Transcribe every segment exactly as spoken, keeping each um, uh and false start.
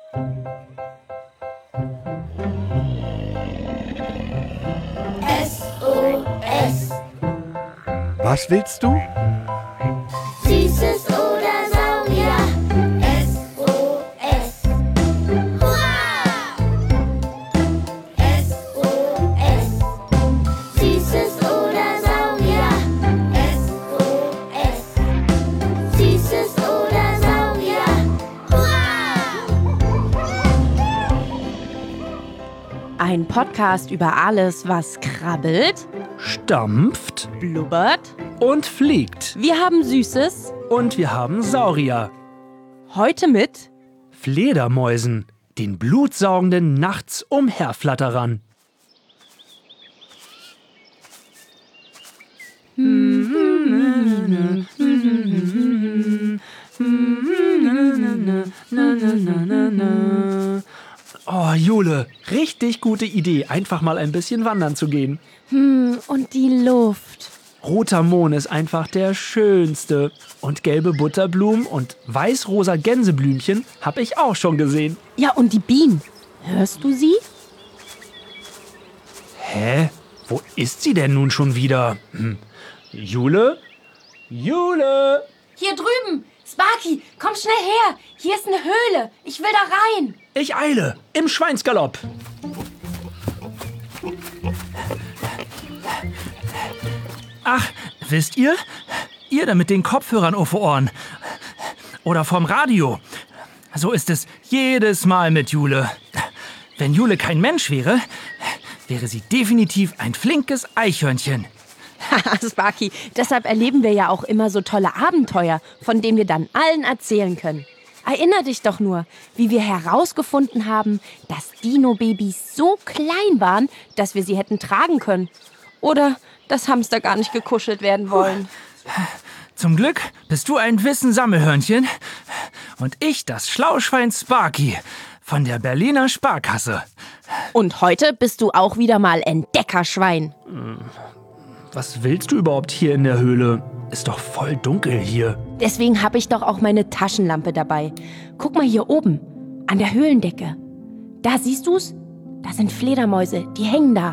S O S. Was willst du? Süßes oder Saurier. S O S. Hurra! S O S. Süßes oder Saurier. S O S. Süßes oder Saurier. Hurra! Ein Podcast über alles, was krabbelt, Stampft blubbert. und fliegt. Wir haben Süßes. Und wir haben Saurier. Heute mit Fledermäusen, den blutsaugenden nachts umherflatterern. Oh, Jule, richtig gute Idee, einfach mal ein bisschen wandern zu gehen. Hm, und die Luft. Roter Mohn ist einfach der schönste. Und gelbe Butterblumen und weiß-rosa Gänseblümchen habe ich auch schon gesehen. Ja, und die Bienen. Hörst du sie? Hä? Wo ist sie denn nun schon wieder? Hm. Jule? Jule! Hier drüben! Sparky, komm schnell her! Hier ist eine Höhle! Ich will da rein! Ich eile! Im Schweinsgalopp! Ach, wisst ihr? Ihr da mit den Kopfhörern auf den Ohren. Oder vom Radio. So ist es jedes Mal mit Jule. Wenn Jule kein Mensch wäre, wäre sie definitiv ein flinkes Eichhörnchen. Haha, Sparky, deshalb erleben wir ja auch immer so tolle Abenteuer, von denen wir dann allen erzählen können. Erinner dich doch nur, wie wir herausgefunden haben, dass Dino-Babys so klein waren, dass wir sie hätten tragen können. Oder dass Hamster gar nicht gekuschelt werden wollen. Zum Glück bist du ein Wissensammelhörnchen und ich das Schlauschwein Sparky von der Berliner Sparkasse. Und heute bist du auch wieder mal Entdeckerschwein. Was willst du überhaupt hier in der Höhle? Ist doch voll dunkel hier. Deswegen habe ich doch auch meine Taschenlampe dabei. Guck mal hier oben, an der Höhlendecke. Da siehst du's? Da sind Fledermäuse, die hängen da.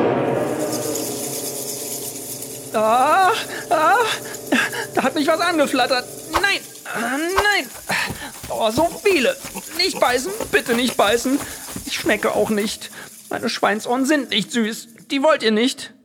Ah, ah, da hat mich was angeflattert. Nein, ah, nein. Oh, so viele. Nicht beißen, bitte nicht beißen. Ich schmecke auch nicht. Meine Schweinsohren sind nicht süß. Die wollt ihr nicht.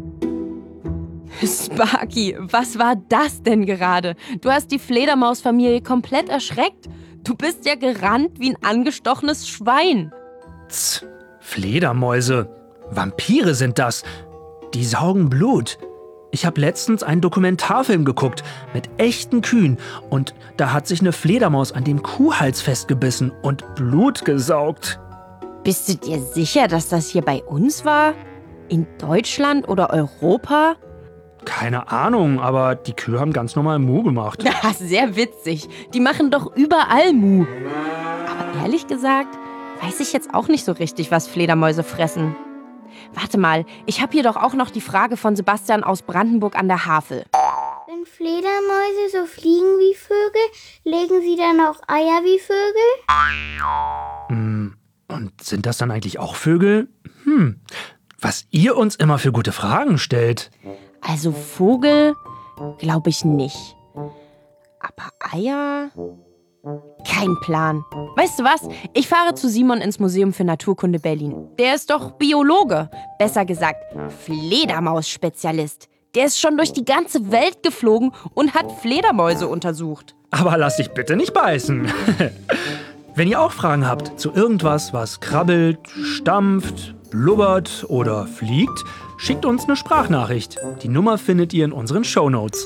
Sparky, was war das denn gerade? Du hast die Fledermausfamilie komplett erschreckt. Du bist ja gerannt wie ein angestochenes Schwein. Tz, Fledermäuse. Vampire sind das. Die saugen Blut. Ich habe letztens einen Dokumentarfilm geguckt mit echten Kühen und da hat sich eine Fledermaus an dem Kuhhals festgebissen und Blut gesaugt. Bist du dir sicher, dass das hier bei uns war? In Deutschland oder Europa? Keine Ahnung, aber die Kühe haben ganz normal Mu gemacht. Ja, sehr witzig. Die machen doch überall Mu. Aber ehrlich gesagt, weiß ich jetzt auch nicht so richtig, was Fledermäuse fressen. Warte mal, ich habe hier doch auch noch die Frage von Sebastian aus Brandenburg an der Havel. Wenn Fledermäuse so fliegen wie Vögel, legen sie dann auch Eier wie Vögel? Mm, und sind das dann eigentlich auch Vögel? Hm, was ihr uns immer für gute Fragen stellt. Also Vogel glaube ich nicht. Aber Eier? Kein Plan. Weißt du was? Ich fahre zu Simon ins Museum für Naturkunde Berlin. Der ist doch Biologe. Besser gesagt, Fledermaus-Spezialist. Der ist schon durch die ganze Welt geflogen und hat Fledermäuse untersucht. Aber lass dich bitte nicht beißen. Wenn ihr auch Fragen habt zu irgendwas, was krabbelt, stampft, blubbert oder fliegt, schickt uns eine Sprachnachricht. Die Nummer findet ihr in unseren Shownotes.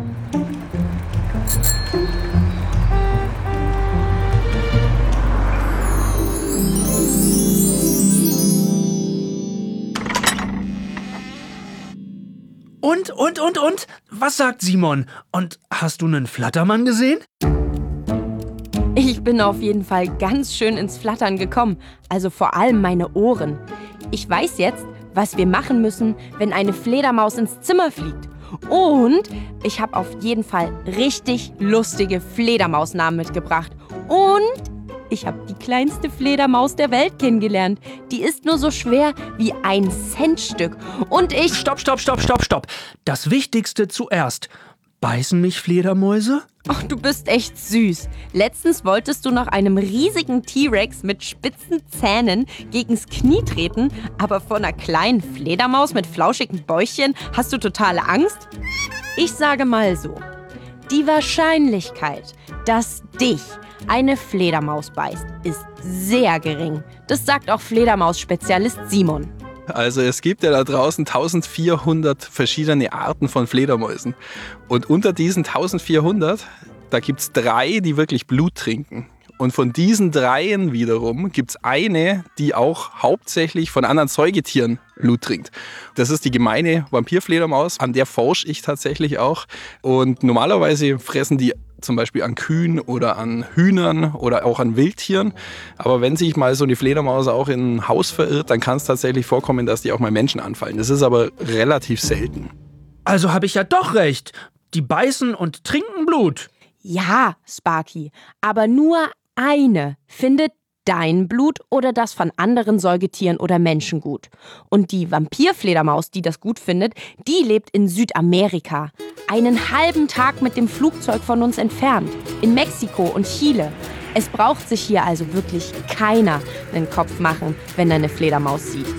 Und, und, und, und? Was sagt Simon? Und hast du einen Flattermann gesehen? Ich bin auf jeden Fall ganz schön ins Flattern gekommen. Also vor allem meine Ohren. Ich weiß jetzt, was wir machen müssen, wenn eine Fledermaus ins Zimmer fliegt. Und ich habe auf jeden Fall richtig lustige Fledermausnamen mitgebracht. Und Ich habe die kleinste Fledermaus der Welt kennengelernt. Die ist nur so schwer wie ein Centstück. Und ich... Stopp, stopp, stopp, stopp, stopp. Das Wichtigste zuerst. Beißen mich Fledermäuse? Ach, du bist echt süß. Letztens wolltest du noch einem riesigen T-Rex mit spitzen Zähnen gegens Knie treten, aber vor einer kleinen Fledermaus mit flauschigen Bäuchchen hast du totale Angst? Ich sage mal so, die Wahrscheinlichkeit, dass dich eine Fledermaus beißt, ist sehr gering. Das sagt auch Fledermaus-Spezialist Simon. Also es gibt ja da draußen eintausendvierhundert verschiedene Arten von Fledermäusen. Und unter diesen eintausendvierhundert, da gibt es drei, die wirklich Blut trinken. Und von diesen dreien wiederum gibt es eine, die auch hauptsächlich von anderen Säugetieren Blut trinkt. Das ist die gemeine Vampirfledermaus, an der forsche ich tatsächlich auch. Und normalerweise fressen die zum Beispiel an Kühen oder an Hühnern oder auch an Wildtieren. Aber wenn sich mal so eine Fledermaus auch in ein Haus verirrt, dann kann es tatsächlich vorkommen, dass die auch mal Menschen anfallen. Das ist aber relativ selten. Also habe ich ja doch recht. Die beißen und trinken Blut. Ja, Sparky, aber nur eine findet dein Blut oder das von anderen Säugetieren oder Menschen gut. Und die Vampirfledermaus, die das gut findet, die lebt in Südamerika. Einen halben Tag mit dem Flugzeug von uns entfernt. In Mexiko und Chile. Es braucht sich hier also wirklich keiner einen Kopf machen, wenn er eine Fledermaus sieht.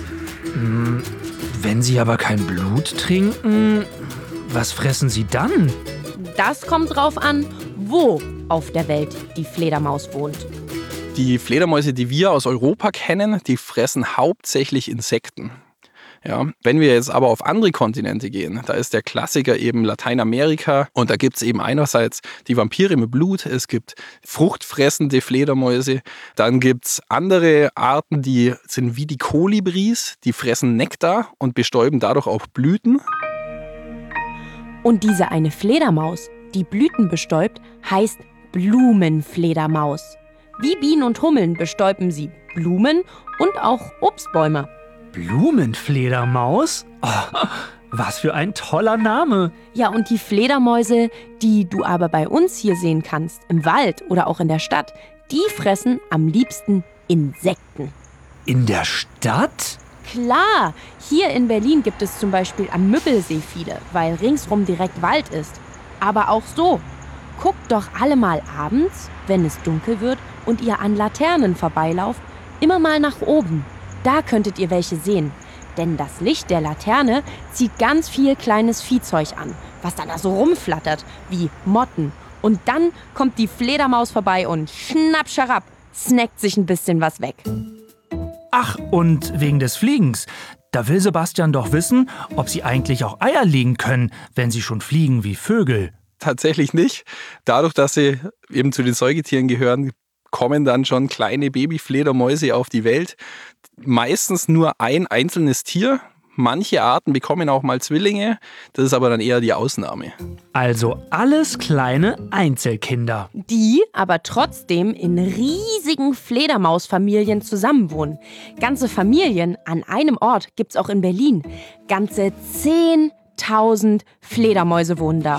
Wenn sie aber kein Blut trinken, was fressen sie dann? Das kommt drauf an, wo auf der Welt die Fledermaus wohnt. Die Fledermäuse, die wir aus Europa kennen, die fressen hauptsächlich Insekten. Ja, wenn wir jetzt aber auf andere Kontinente gehen, da ist der Klassiker eben Lateinamerika und da gibt es eben einerseits die Vampire mit Blut, es gibt fruchtfressende Fledermäuse, dann gibt es andere Arten, die sind wie die Kolibris, die fressen Nektar und bestäuben dadurch auch Blüten. Und diese eine Fledermaus, die Blüten bestäubt, heißt Blumenfledermaus. Wie Bienen und Hummeln bestäuben sie Blumen und auch Obstbäume. Blumenfledermaus? Oh, was für ein toller Name. Ja, und die Fledermäuse, die du aber bei uns hier sehen kannst, im Wald oder auch in der Stadt, die fressen am liebsten Insekten. In der Stadt? Klar, hier in Berlin gibt es zum Beispiel am Müggelsee viele, weil ringsrum direkt Wald ist. Aber auch so. Guckt doch alle mal abends, wenn es dunkel wird und ihr an Laternen vorbeilauft, immer mal nach oben. Da könntet ihr welche sehen. Denn das Licht der Laterne zieht ganz viel kleines Viehzeug an, was dann da so rumflattert, wie Motten. Und dann kommt die Fledermaus vorbei und schnapp, scharab, snackt sich ein bisschen was weg. Ach, und wegen des Fliegens. Da will Sebastian doch wissen, ob sie eigentlich auch Eier legen können, wenn sie schon fliegen wie Vögel. Tatsächlich nicht. Dadurch, dass sie eben zu den Säugetieren gehören, kommen dann schon kleine Babyfledermäuse auf die Welt. Meistens nur ein einzelnes Tier. Manche Arten bekommen auch mal Zwillinge. Das ist aber dann eher die Ausnahme. Also alles kleine Einzelkinder. Die aber trotzdem in riesigen Fledermausfamilien zusammenwohnen. Ganze Familien an einem Ort gibt's auch in Berlin. Ganze zehntausend Fledermäuse wohnen da.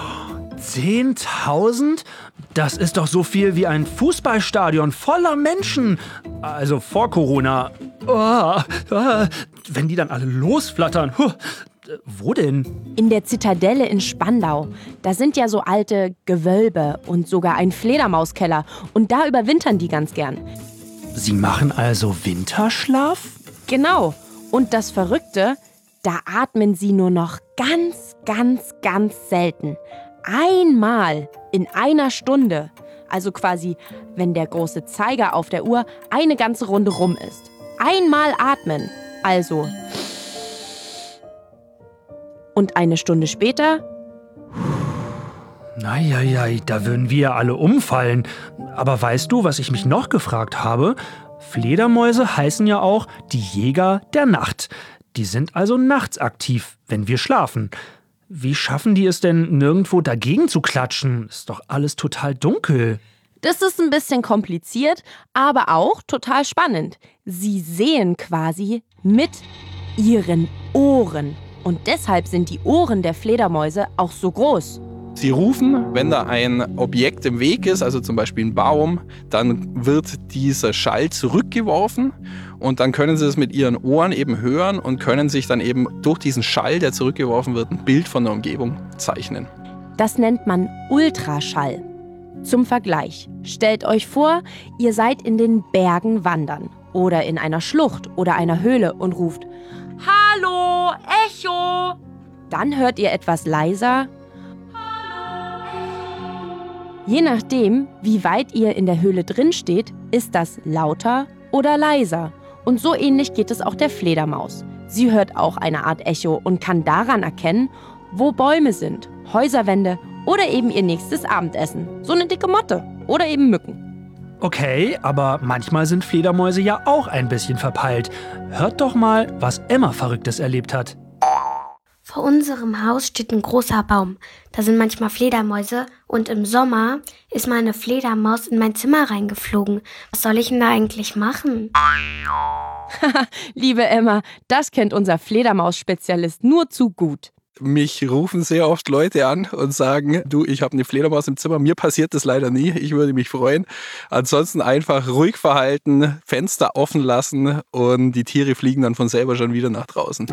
zehntausend? Das ist doch so viel wie ein Fußballstadion voller Menschen. Also vor Corona. Oh, oh, wenn die dann alle losflattern. Huh. Wo denn? In der Zitadelle in Spandau. Da sind ja so alte Gewölbe und sogar ein Fledermauskeller. Und da überwintern die ganz gern. Sie machen also Winterschlaf? Genau. Und das Verrückte, da atmen sie nur noch ganz, ganz, ganz selten. Einmal in einer Stunde. Also quasi, wenn der große Zeiger auf der Uhr eine ganze Runde rum ist. Einmal atmen. Also. Und eine Stunde später. Naja, da würden wir alle umfallen. Aber weißt du, was ich mich noch gefragt habe? Fledermäuse heißen ja auch die Jäger der Nacht. Die sind also nachts aktiv, wenn wir schlafen. Wie schaffen die es denn, nirgendwo dagegen zu klatschen? Ist doch alles total dunkel. Das ist ein bisschen kompliziert, aber auch total spannend. Sie sehen quasi mit ihren Ohren. Und deshalb sind die Ohren der Fledermäuse auch so groß. Sie rufen, wenn da ein Objekt im Weg ist, also zum Beispiel ein Baum, dann wird dieser Schall zurückgeworfen und dann können Sie es mit Ihren Ohren eben hören und können sich dann eben durch diesen Schall, der zurückgeworfen wird, ein Bild von der Umgebung zeichnen. Das nennt man Ultraschall. Zum Vergleich, stellt euch vor, ihr seid in den Bergen wandern oder in einer Schlucht oder einer Höhle und ruft Hallo, Echo! Dann hört ihr etwas leiser Je nachdem, wie weit ihr in der Höhle drin steht, ist das lauter oder leiser. Und so ähnlich geht es auch der Fledermaus. Sie hört auch eine Art Echo und kann daran erkennen, wo Bäume sind, Häuserwände oder eben ihr nächstes Abendessen. So eine dicke Motte oder eben Mücken. Okay, aber manchmal sind Fledermäuse ja auch ein bisschen verpeilt. Hört doch mal, was Emma Verrücktes erlebt hat. Vor unserem Haus steht ein großer Baum. Da sind manchmal Fledermäuse und im Sommer ist mal eine Fledermaus in mein Zimmer reingeflogen. Was soll ich denn da eigentlich machen? Liebe Emma, das kennt unser Fledermaus-Spezialist nur zu gut. Mich rufen sehr oft Leute an und sagen, du, ich habe eine Fledermaus im Zimmer. Mir passiert das leider nie. Ich würde mich freuen. Ansonsten einfach ruhig verhalten, Fenster offen lassen und die Tiere fliegen dann von selber schon wieder nach draußen.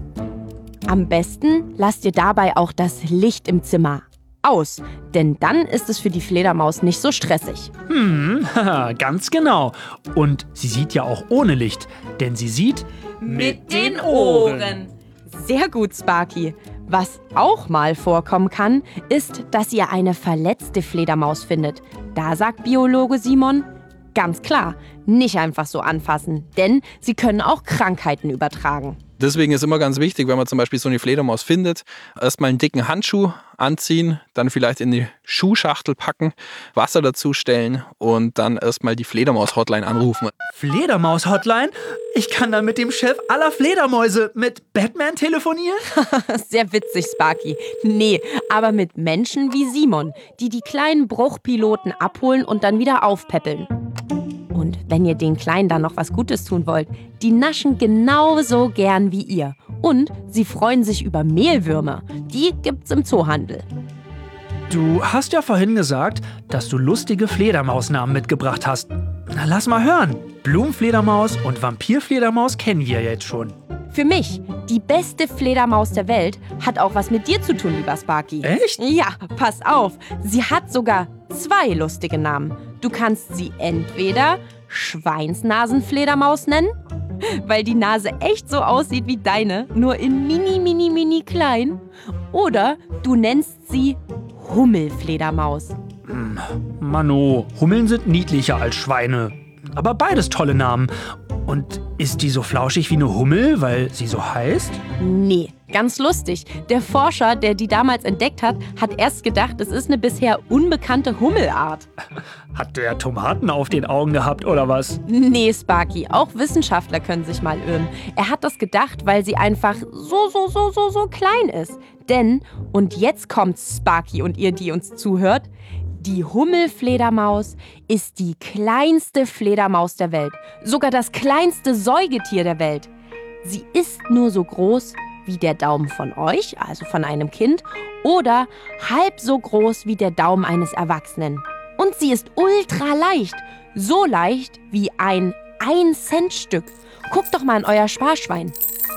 Am besten lasst ihr dabei auch das Licht im Zimmer aus, denn dann ist es für die Fledermaus nicht so stressig. Hm, ganz genau. Und sie sieht ja auch ohne Licht, denn sie sieht mit den Ohren. Sehr gut, Sparky. Was auch mal vorkommen kann, ist, dass ihr eine verletzte Fledermaus findet. Da sagt Biologe Simon, ganz klar, nicht einfach so anfassen, denn sie können auch Krankheiten übertragen. Deswegen ist immer ganz wichtig, wenn man zum Beispiel so eine Fledermaus findet, erstmal einen dicken Handschuh anziehen, dann vielleicht in die Schuhschachtel packen, Wasser dazustellen und dann erstmal die Fledermaus-Hotline anrufen. Fledermaus-Hotline? Ich kann dann mit dem Chef aller Fledermäuse, mit Batman, telefonieren? Sehr witzig, Sparky. Nee, aber mit Menschen wie Simon, die die kleinen Bruchpiloten abholen und dann wieder aufpäppeln. Und wenn ihr den Kleinen dann noch was Gutes tun wollt, die naschen genauso gern wie ihr. Und sie freuen sich über Mehlwürmer. Die gibt's im Zoohandel. Du hast ja vorhin gesagt, dass du lustige Fledermausnamen mitgebracht hast. Na, lass mal hören. Blumenfledermaus und Vampirfledermaus kennen wir jetzt schon. Für mich, die beste Fledermaus der Welt, hat auch was mit dir zu tun, lieber Sparky. Echt? Ja, pass auf. Sie hat sogar zwei lustige Namen. Du kannst sie entweder Schweinsnasenfledermaus nennen, weil die Nase echt so aussieht wie deine, nur in mini, mini, mini klein. Oder du nennst sie Hummelfledermaus. Hm, Mano, Hummeln sind niedlicher als Schweine. Aber beides tolle Namen. Und ist die so flauschig wie eine Hummel, weil sie so heißt? Nee, ganz lustig. Der Forscher, der die damals entdeckt hat, hat erst gedacht, es ist eine bisher unbekannte Hummelart. Hat der Tomaten auf den Augen gehabt, oder was? Nee, Sparky, auch Wissenschaftler können sich mal irren. Er hat das gedacht, weil sie einfach so, so, so, so, so klein ist. Denn, und jetzt kommt Sparky und ihr, die uns zuhört, die Hummelfledermaus ist die kleinste Fledermaus der Welt. Sogar das kleinste Säugetier der Welt. Sie ist nur so groß wie der Daumen von euch, also von einem Kind, oder halb so groß wie der Daumen eines Erwachsenen. Und sie ist ultra leicht. So leicht wie ein ein-Cent-Stück. Guckt doch mal in euer Sparschwein.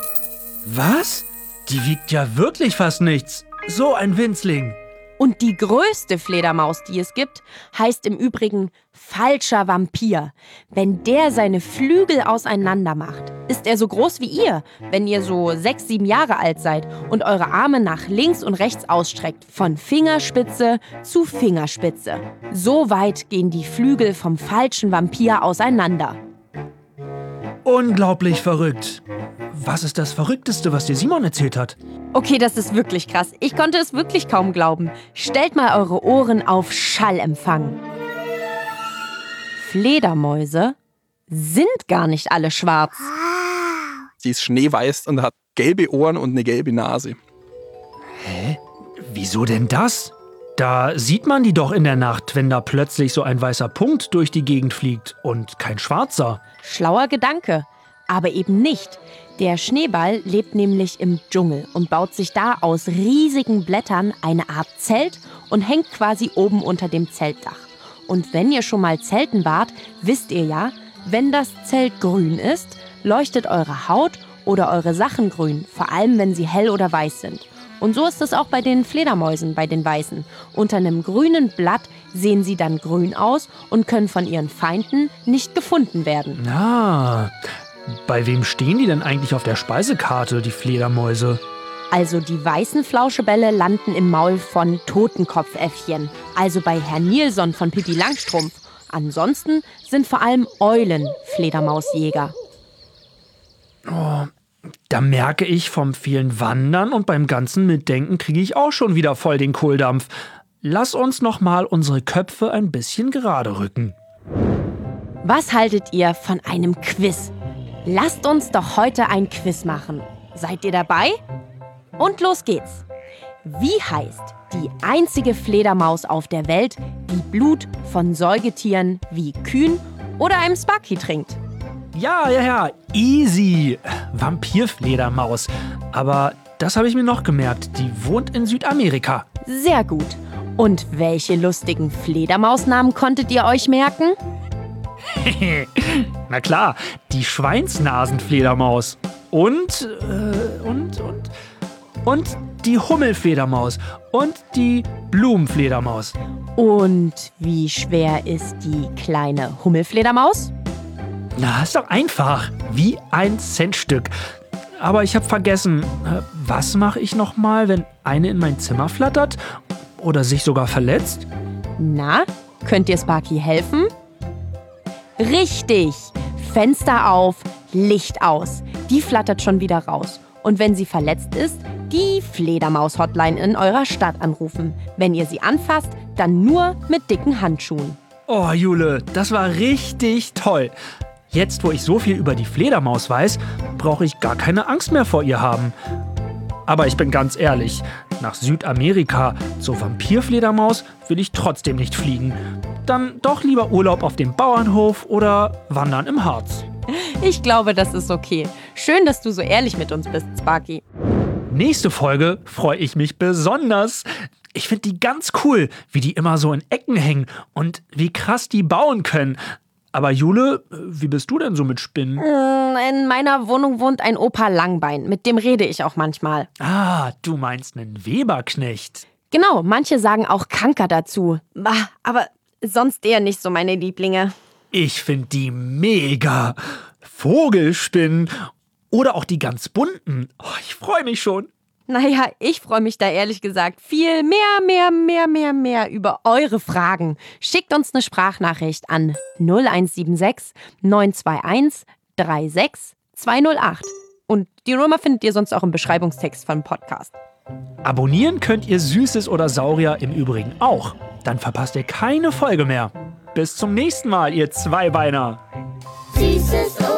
Was? Die wiegt ja wirklich fast nichts. So ein Winzling. Und die größte Fledermaus, die es gibt, heißt im Übrigen falscher Vampir. Wenn der seine Flügel auseinander macht, ist er so groß wie ihr, wenn ihr so sechs, sieben Jahre alt seid und eure Arme nach links und rechts ausstreckt, von Fingerspitze zu Fingerspitze. So weit gehen die Flügel vom falschen Vampir auseinander. Unglaublich verrückt. Was ist das Verrückteste, was dir Simon erzählt hat? Okay, das ist wirklich krass. Ich konnte es wirklich kaum glauben. Stellt mal eure Ohren auf Schallempfang. Fledermäuse sind gar nicht alle schwarz. Sie ist schneeweiß und hat gelbe Ohren und eine gelbe Nase. Hä? Wieso denn das? Da sieht man die doch in der Nacht, wenn da plötzlich so ein weißer Punkt durch die Gegend fliegt und kein schwarzer. Schlauer Gedanke. Aber eben nicht. Der Schneeball lebt nämlich im Dschungel und baut sich da aus riesigen Blättern eine Art Zelt und hängt quasi oben unter dem Zeltdach. Und wenn ihr schon mal zelten wart, wisst ihr ja, wenn das Zelt grün ist, leuchtet eure Haut oder eure Sachen grün, vor allem wenn sie hell oder weiß sind. Und so ist es auch bei den Fledermäusen, bei den Weißen. Unter einem grünen Blatt sehen sie dann grün aus und können von ihren Feinden nicht gefunden werden. Ah, bei wem stehen die denn eigentlich auf der Speisekarte, die Fledermäuse? Also die weißen Flauschebälle landen im Maul von Totenkopfäffchen, also bei Herrn Nilsson von Pippi Langstrumpf. Ansonsten sind vor allem Eulen Fledermausjäger. Oh, da merke ich, vom vielen Wandern und beim ganzen Mitdenken kriege ich auch schon wieder voll den Kohldampf. Lass uns noch mal unsere Köpfe ein bisschen gerade rücken. Was haltet ihr von einem Quiz? Lasst uns doch heute ein Quiz machen. Seid ihr dabei? Und los geht's. Wie heißt die einzige Fledermaus auf der Welt, die Blut von Säugetieren wie Kühen oder einem Sparky trinkt? Ja, ja, ja, easy. Vampirfledermaus. Aber das habe ich mir noch gemerkt. Die wohnt in Südamerika. Sehr gut. Und welche lustigen Fledermausnamen konntet ihr euch merken? Na klar, die Schweinsnasenfledermaus. Und, äh, und, und, und die Hummelfledermaus. Und die Blumenfledermaus. Und wie schwer ist die kleine Hummelfledermaus? Na, ist doch einfach. Wie ein Centstück. Aber ich habe vergessen, was mache ich nochmal, wenn eine in mein Zimmer flattert oder sich sogar verletzt? Na, könnt ihr Sparky helfen? Richtig! Fenster auf, Licht aus. Die flattert schon wieder raus. Und wenn sie verletzt ist, die Fledermaus-Hotline in eurer Stadt anrufen. Wenn ihr sie anfasst, dann nur mit dicken Handschuhen. Oh, Jule, das war richtig toll. Jetzt, wo ich so viel über die Fledermaus weiß, brauche ich gar keine Angst mehr vor ihr haben. Aber ich bin ganz ehrlich, nach Südamerika zur Vampirfledermaus will ich trotzdem nicht fliegen. Dann doch lieber Urlaub auf dem Bauernhof oder Wandern im Harz. Ich glaube, das ist okay. Schön, dass du so ehrlich mit uns bist, Sparky. Nächste Folge freue ich mich besonders. Ich finde die ganz cool, wie die immer so in Ecken hängen und wie krass die bauen können. Aber Jule, wie bist du denn so mit Spinnen? In meiner Wohnung wohnt ein Opa Langbein. Mit dem rede ich auch manchmal. Ah, du meinst einen Weberknecht. Genau, manche sagen auch Kanker dazu. Aber sonst eher nicht so meine Lieblinge. Ich finde die mega. Vogelspinnen oder auch die ganz bunten. Oh, ich freue mich schon. Naja, ich freue mich da ehrlich gesagt viel mehr, mehr, mehr, mehr, mehr über eure Fragen. Schickt uns eine Sprachnachricht an null eins sieben sechs neun zwei eins drei sechs zwei null acht. Und die Nummer findet ihr sonst auch im Beschreibungstext vom Podcast. Abonnieren könnt ihr Süßes oder Saurier im Übrigen auch. Dann verpasst ihr keine Folge mehr. Bis zum nächsten Mal, ihr Zweibeiner. Süßes